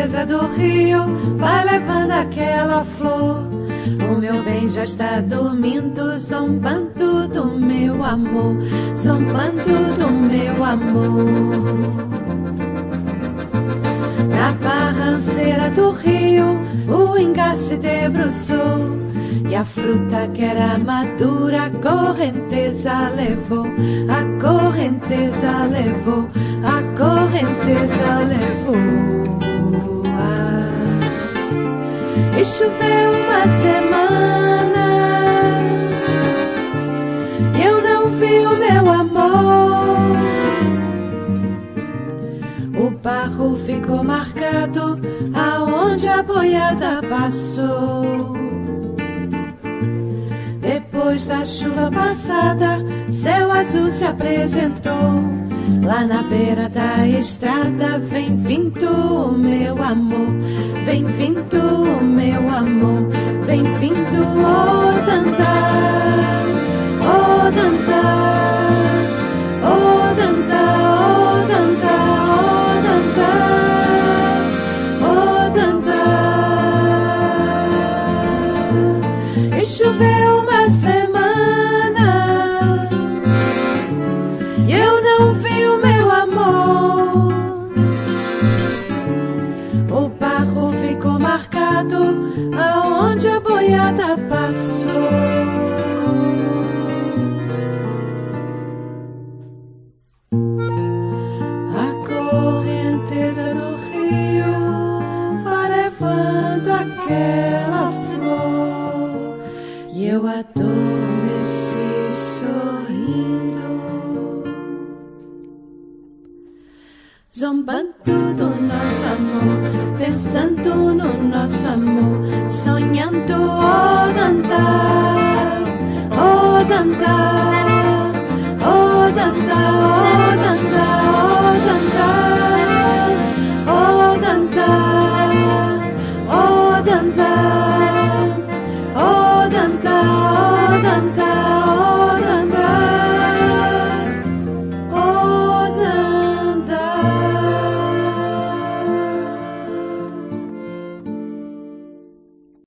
correnteza do rio vai levando aquela flor. O meu bem já está dormindo, zombando do meu amor, zombando do meu amor. Na barranceira do rio, o ingá se debruçou, e a fruta que era madura, a correnteza levou, a correnteza levou, a correnteza levou. E choveu uma semana, e eu não vi o meu amor. O barro ficou marcado aonde a boiada passou. Depois da chuva passada, céu azul se apresentou. Lá na beira da estrada, vem vindo o meu amor, vem vindo o meu amor, vem vindo o dantar, o dantar, o dantar, o dantar, o dantar. E choveu uma semana, e eu não vi o meu amor. O barro ficou marcado aonde a boiada passou. A correnteza do rio vai levando aquela flor, e eu adormeci sorrindo, zombando do nosso amor, pensando no nosso amor, sonhando o dantar, o dantar.